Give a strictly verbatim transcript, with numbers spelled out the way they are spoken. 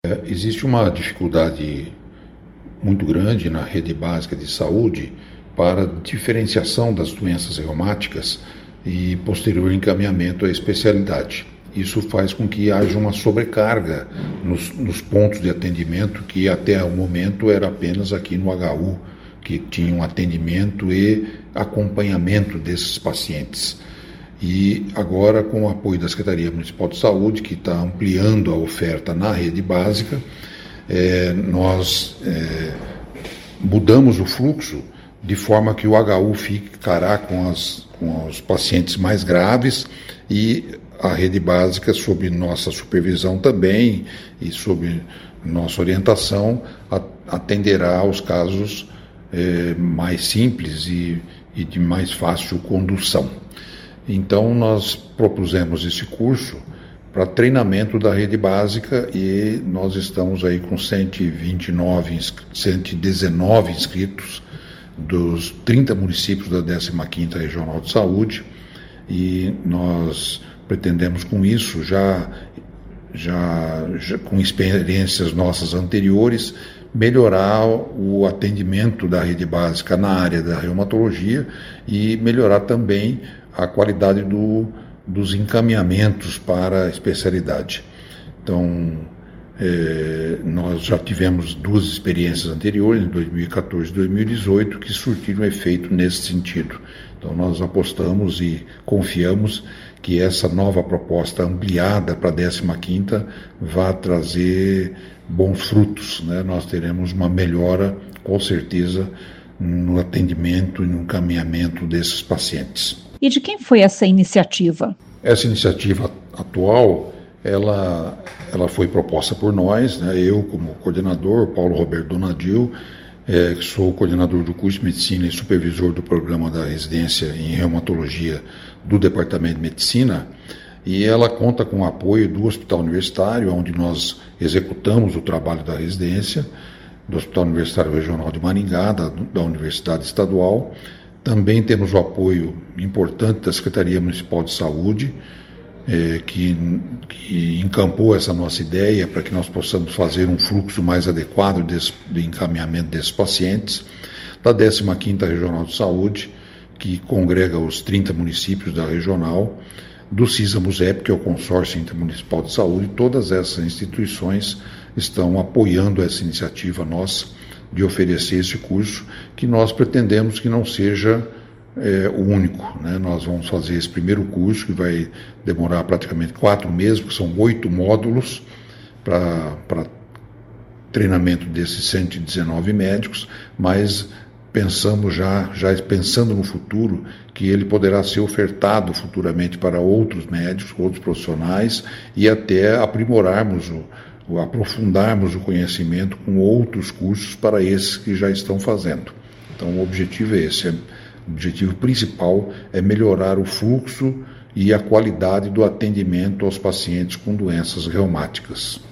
Existe uma dificuldade muito grande na rede básica de saúde para diferenciação das doenças reumáticas e posterior encaminhamento à especialidade. Isso faz com que haja uma sobrecarga nos, nos pontos de atendimento, que até o momento era apenas aqui no H U, que tinha um atendimento e acompanhamento desses pacientes. E agora, com o apoio da Secretaria Municipal de Saúde, que está ampliando a oferta na rede básica, é, nós é, mudamos o fluxo de forma que o H U ficará com, as, com os pacientes mais graves e a rede básica, sob nossa supervisão também e sob nossa orientação, atenderá aos casos é, mais simples e, e de mais fácil condução. Então, nós propusemos esse curso para treinamento da rede básica e nós estamos aí com cento e vinte e nove, cento e dezenove inscritos dos trinta municípios da décima quinta Regional de Saúde, e nós pretendemos com isso, já, já, já com experiências nossas anteriores, melhorar o atendimento da rede básica na área da reumatologia e melhorar também a qualidade do, dos encaminhamentos para a especialidade. Então, é, nós já tivemos duas experiências anteriores, em dois mil e quatorze e dois mil e dezoito, que surtiram efeito nesse sentido. Então, nós apostamos e confiamos que essa nova proposta ampliada para a décima quinta vai trazer bons frutos, né? Nós teremos uma melhora, com certeza, no atendimento e no encaminhamento desses pacientes. E de quem foi essa iniciativa? Essa iniciativa atual, ela, ela foi proposta por nós, né? Eu como coordenador, Paulo Roberto Donadil, é, que sou coordenador do curso de Medicina e supervisor do programa da residência em reumatologia do Departamento de Medicina, e ela conta com o apoio do Hospital Universitário, onde nós executamos o trabalho da residência, do Hospital Universitário Regional de Maringá, da, da Universidade Estadual. Também temos o apoio importante da Secretaria Municipal de Saúde, eh, que, que encampou essa nossa ideia para que nós possamos fazer um fluxo mais adequado desse, de encaminhamento desses pacientes, da décima quinta Regional de Saúde, que congrega os trinta municípios da regional, do CISA-MUSEP, que é o Consórcio Intermunicipal de Saúde. Todas essas instituições estão apoiando essa iniciativa nossa de oferecer esse curso, que nós pretendemos que não seja é, o único, né? Nós vamos fazer esse primeiro curso, que vai demorar praticamente quatro meses, porque são oito módulos para treinamento desses cento e dezenove médicos, mas pensamos já, já pensando no futuro, que ele poderá ser ofertado futuramente para outros médicos, outros profissionais, e até aprimorarmos o aprofundarmos o conhecimento com outros cursos para esses que já estão fazendo. Então, o objetivo é esse, é, o objetivo principal é melhorar o fluxo e a qualidade do atendimento aos pacientes com doenças reumáticas.